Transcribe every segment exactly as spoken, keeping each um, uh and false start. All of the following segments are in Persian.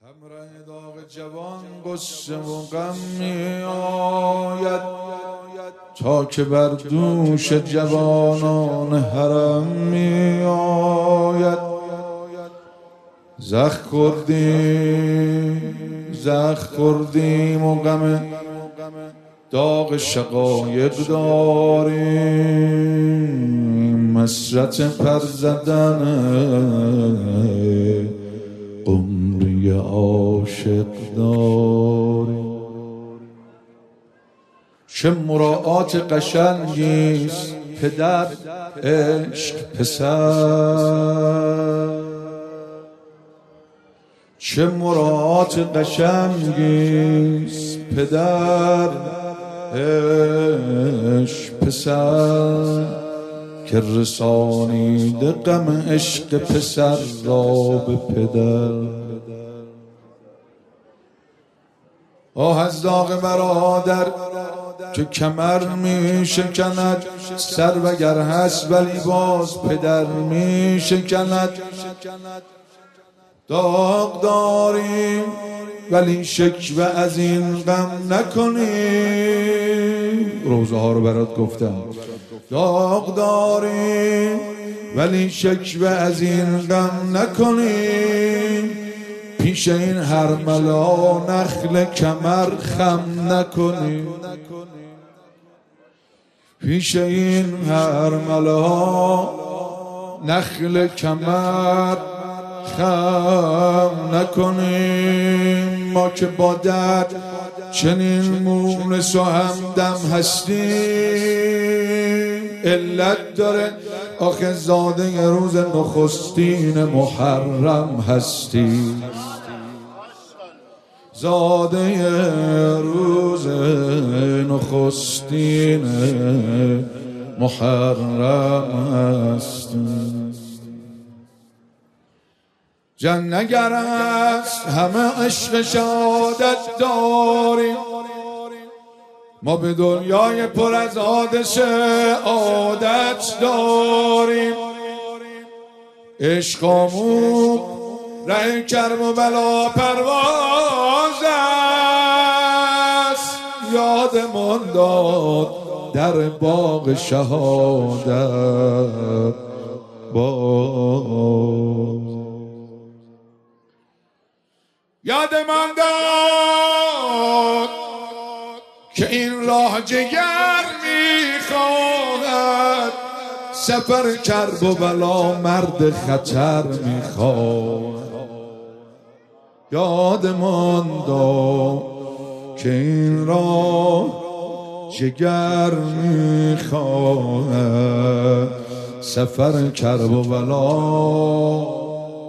همراه داغ جوان قصه و غم می آید تا که بر دوش جوانان حرم می آید. زخ خوردیم زخ خوردیم و غم داغ شقایق داریم، حسرت پر زدن قمری عاشق داریم. چه مراعات قشنگیست پدر عشق پسر، چه مراعات قشنگیست پدر عشق پسر، که رسانیده غم عشق پسر را به پدر. آه از داغ برادر که کمر می شکند، سر وگر هست ولی باز پدر می شکند. داغ داریم ولی شکوه از این غم نکنیم. روزه ها رو برات گفتم. داغ داریم ولی شکوه از این غم نکنیم، پیش این هرملا نخل کمر خم نکنیم. پیش این هرملا نخل کمر خم نکنیم. ما که با درد چنین مونس و همدم هستیم، علت داره آخه زاده روز نخستین محرم هستیم. زاده روز نخستین محرم هستیم. جنگ نگر است همه عشق شهادت داریم، ما به دنیای پر از حادثه عادت داریم. عشق آموز ره کرب و بلا پرواز است، یادمان داد در باغ شهادت باز. یادمان داد که این راه جگر میخواهد، سفر کرب و بلا مرد خطر میخواهد. یادمان داد که این راه جگر میخواهد، سفر کرب و بلا.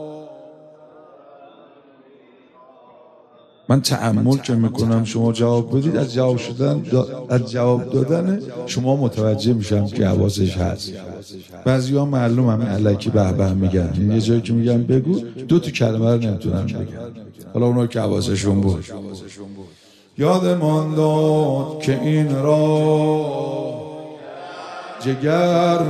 من تأمل که میکنم شما جواب بدید، از جواب شدن از جواب دادن شما متوجه میشم که حواسش هست. بعضیا معلوم همین الکی به به میگن، یه جایی که میگن بگو دو تا کلمه رو نمیتونن بگن، حالا اونا که حواسشون بود. یادمان داد که این را جگر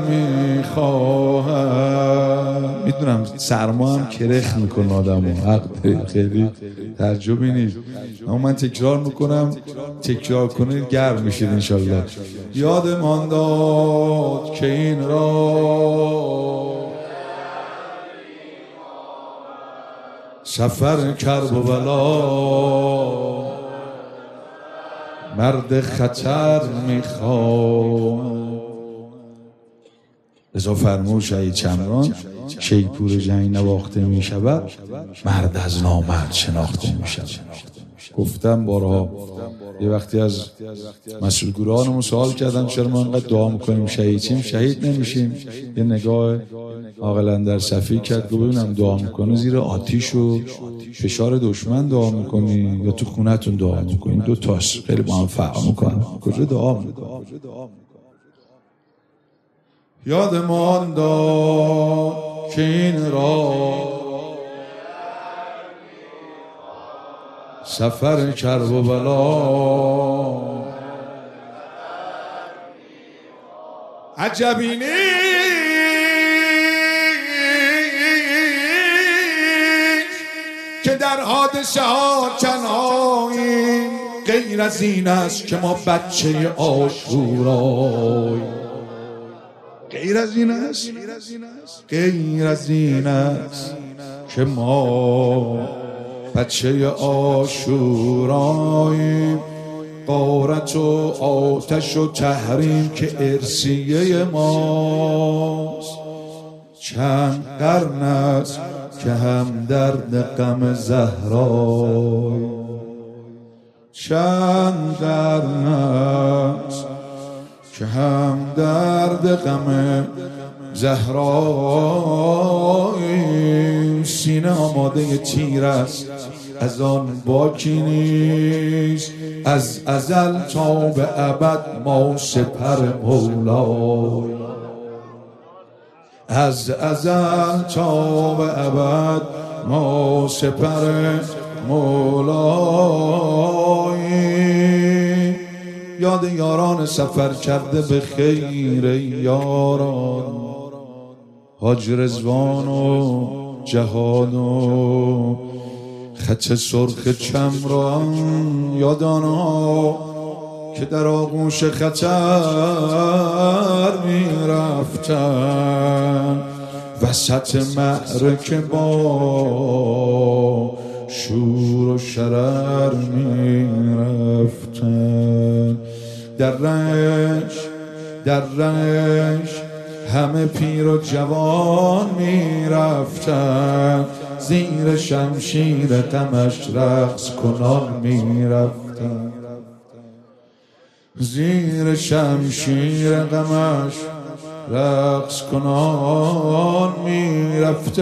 میخواهم. میدونم سرما هم کرخ میکنه آدمو، حق خیلی تعجبی نیست، اما من تکرار میکنم، تکرار کنید گرم میشید انشالله. یادمان داد که این را سفر کرب و بلا مرد خطر میخواد. ازا فرمود شهید چمران شیپور جنگ نواخته می شود، مرد از نامرد شناخته می شود. گفتم بارها یه وقتی از مسئول گروهانمون سوال کردم چرا ما انقدر دعا میکنیم شهید چیم شهید نمیشیم. یه نگاه عاقل اندر صفی کرد، گفت ببینم دعا میکنه زیر آتیش و فشار دشمن دعا میکنی یا تو خونتون دعا میکنی؟ دو تاست، خیلی با هم فرق میکنن. کجا دعا میکنی؟ یادمان داد که این را سفر کرب و بلا عجبی نیست که در پادشاه کنایی غیر از این است که ما بچه عاشورایی. غیر از این است غیر از این است که ما بچه عاشوراییم. غارت و آتش و تحریم که ارثیه ماست. چند قرن است که هم درد غم زهرای. چند قرن است که هم درد غم زهرای. سینه آماده تیر است از آن باکی نیست. از ازل تا به ابد ما سپر مولای. از ازل تا به ابد ما سپر مولای. یاد یاران سفر کرده به خیر یاران. حاج رضوان و جهان و خط سرخ چمران. یاد آنها که در آغوش خطر می رفتن. وسط معرکه با شور و شرر می رفتن. در رنج در رنج همه پیر و جوان می رفتن. زیر شمشیر غمش رقص کنان می رفتن. زیر شمشیر غمش رقص کنان می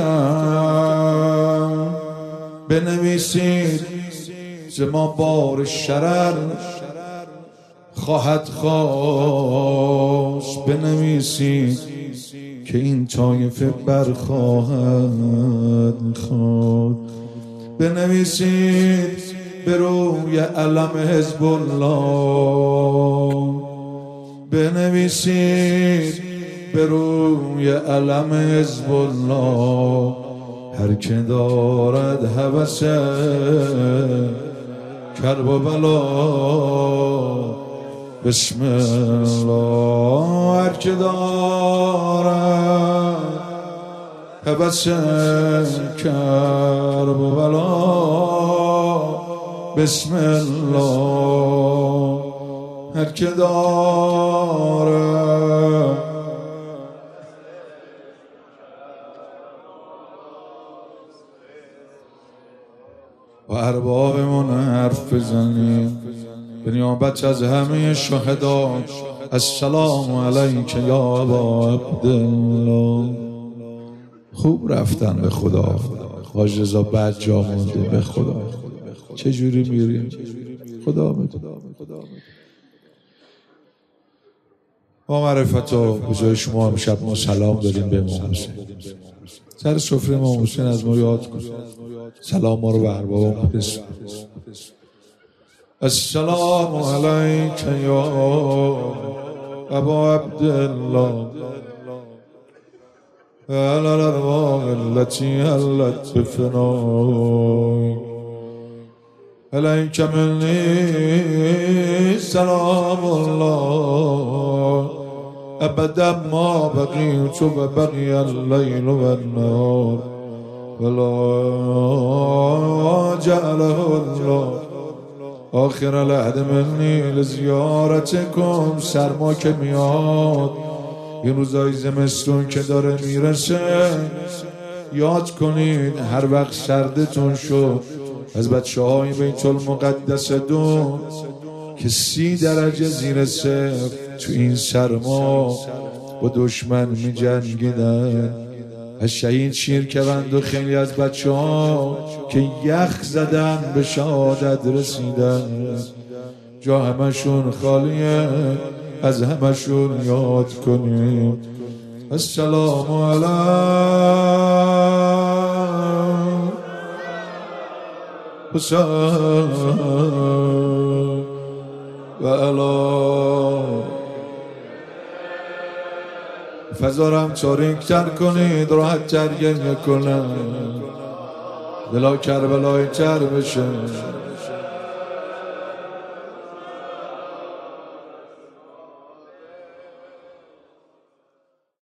رفتن. بنویسید ز ما بار شرر خواهد خواست. بنویسید که این طایفه برخواهد خواست. بنویسید به روی علم حزب الله. بنویسید به روی علم حزب الله. هر که دارد هوس کرب و بلا بسم الله. هر که دارد هوس کرب و بلا بسم الله. هر که دارد و اربابمون حرف بزنیم به نیابت از همه شهدا. السلام علیک یا ابا عبدالله. خوب رفتن به خدا. حاج رضا بعد جا مونده به خدا. چجوری میریم؟ خدا میدونه. با معرفت و بجای شما امشب ما سلام داریم به امام حسین. سر سفره امام حسین از ما یاد کن. سلام ما رو به اربابمون برسون. السلام علیک یا ابا عبدالله علی الارواح التي حلت بفنای. علیک منی سلام الله ابدا ما بقیت و بقی اللیل و النهار ولا جعله الله آخر العهد منی لزیارتکم. سرما که میاد، این روزای زمستون که داره میرسه، یاد کنید هر وقت سردتون شد از بچه های بیت المقدس دو که سی درجه زیر صفر تو این سرما با دشمن می جنگیدن، از شهید شیرکوند و خیلی از بچه ها که یخ زدن به شهادت رسیدن، جا همشون خالیه، از همشون یاد کنیم. السلام علیکم حسین و علا. فضا رو هم تاریک تر کنید، راحت تر گریه کنن. دلا کربلای تر بشه.